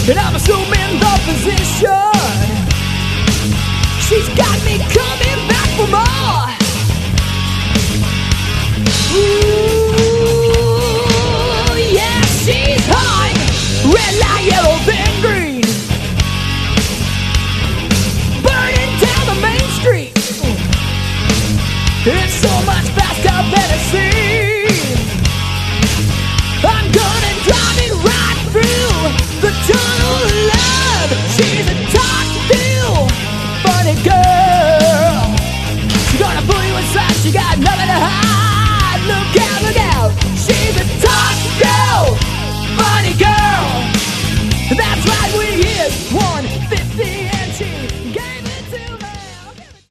and I'm assuming the position. She's got me coming back for more. Ooh, yeah, she's hot. Red light, yellow, then green. Burning down the main street. It's so much faster than it seems. I'm gonna drive it right through the tunnel of love. She's a talk to funny girl. She's gonna pull you inside. She got nothing to hide. Look out, look out. She's a talk to funny girl. That's right.